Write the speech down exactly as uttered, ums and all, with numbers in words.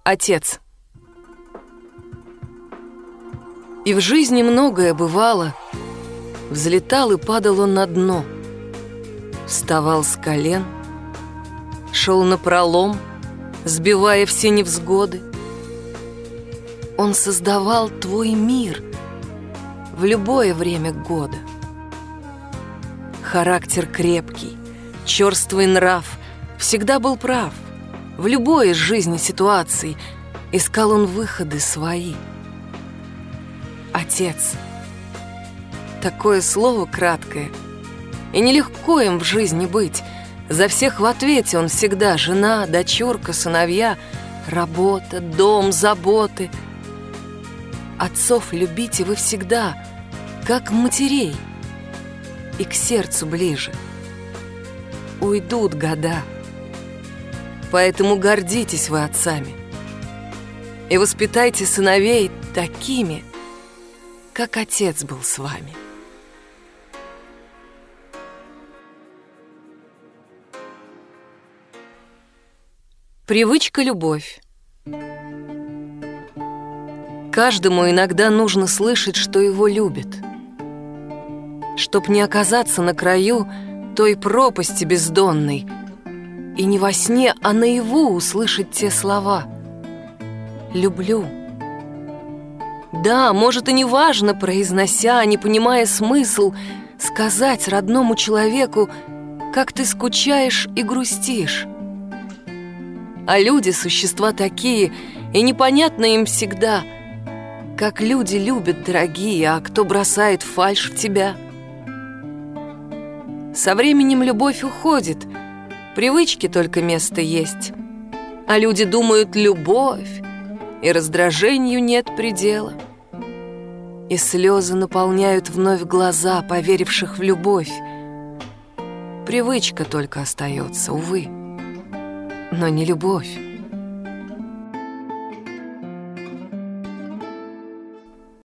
Отец. И в жизни многое бывало. Взлетал и падал он на дно. Вставал с колен, шел напролом, сбивая все невзгоды. Он создавал твой мир в любое время года. Характер крепкий, черствый нрав, всегда был прав. В любой из жизни ситуации искал он выходы свои. Отец. Такое слово краткое, и нелегко им в жизни быть. За всех в ответе он всегда: жена, дочурка, сыновья, работа, дом, заботы. Отцов любите вы всегда, как матерей, и к сердцу ближе. Уйдут года, поэтому гордитесь вы отцами и воспитайте сыновей такими, как отец был с вами. Привычка-любовь. Каждому иногда нужно слышать, что его любят. Чтоб не оказаться на краю той пропасти бездонной и не во сне, а наяву услышать те слова: «Люблю». Да, может, и не важно, произнося, не понимая смысл, сказать родному человеку, как ты скучаешь и грустишь. А люди — существа такие, и непонятно им всегда, как люди любят, дорогие, а кто бросает фальшь в тебя. Со временем любовь уходит, привычки только место есть, а люди думают: любовь, и раздражению нет предела. И слезы наполняют вновь глаза поверивших в любовь. Привычка только остается, увы, но не любовь.